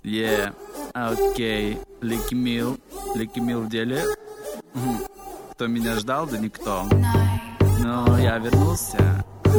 Окей. Лики Мил в деле. Кто меня ждал? Да никто. Но я вернулся.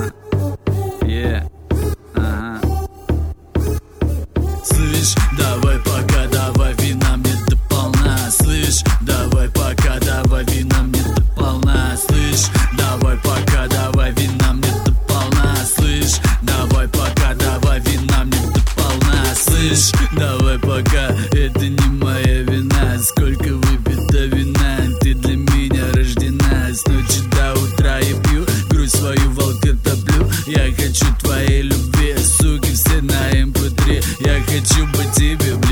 Слышь, давай пока, давай вина мне до полна. Слышь, давай пока, давай вина мне до полна. Слышь, давай пока, давай вина мне до полна. Слышь, давай пока, давай вина мне до полна. Слышь, давай пока, это не моя вина. Сколько выпито вина, ты для меня рождена. С ночи до утра я пью, грудь свою волка топлю. Я хочу твоей любви, суки все на MP3. Я хочу по тебе